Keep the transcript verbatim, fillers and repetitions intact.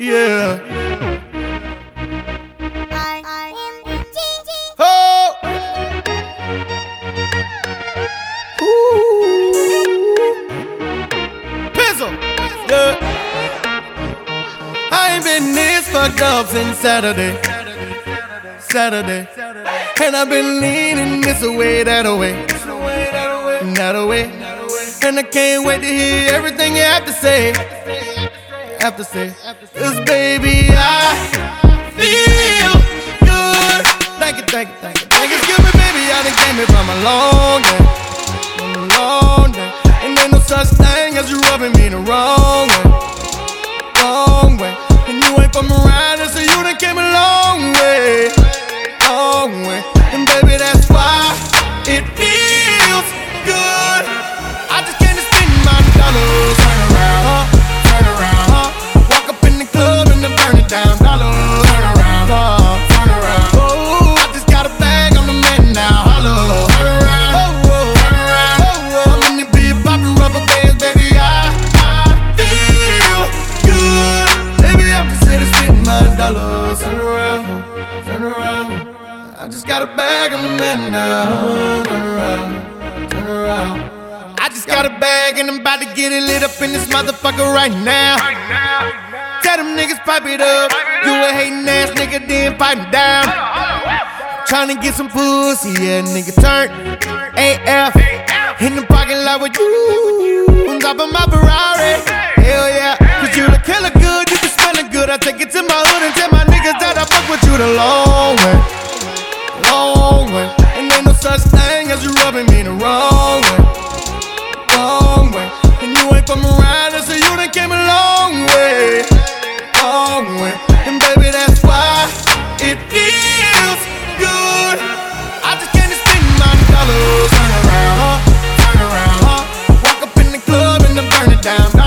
Yeah. Oh. Ooh. Pizzle. Yeah. I ain't been this fucked up since Saturday. Saturday. And I've been leaning this away, that away, that away. And I can't wait to hear everything you have to say. Have to say. Cause baby, I feel good. Thank you, thank you, thank you. Thank you, excuse me, baby. I done came here from a long day. From a long day. And ain't no such thing as you rubbing me the wrong way. Wrong way. And you ain't from around here, so you done came a long way. Long way. And baby, that's why it feels good. I just came to spend my dollars. Turn around, huh? Turn around, huh? Walk up in the club and then burn it down. Dollars. Turn around, huh? Turn around. Oh, I just got a bag on the man now. Hello. Turn around, oh, oh. Turn around, oh, oh. I'm in the beat popping rubber bands, baby. I, I feel good. Baby, I'm just here to spend my dollars. Turn around, turn around. I just got a bag on the man now. Turn around, turn around. I just got a bag and I'm about to get it lit up in this motherfucker right now. Tell them niggas pipe it up. You a hating ass nigga, then pipe it down. Tryna get some pussy, yeah, nigga turn A F. In the parking lot with you on top of my Ferrari. Hell yeah, cause you the killer good, you can smell it good. I take it to my hood and tell my niggas that I fuck with you the long way. Long way. And ain't no such thing as you rubbing me the wrong way. Wrong way. And you ain't from around here, so you done came a long way. Long way. And baby, that's why it feels good. I just came to spend my dollars. Turn around, huh? Turn around, huh? Walk up in the club and then burn it down.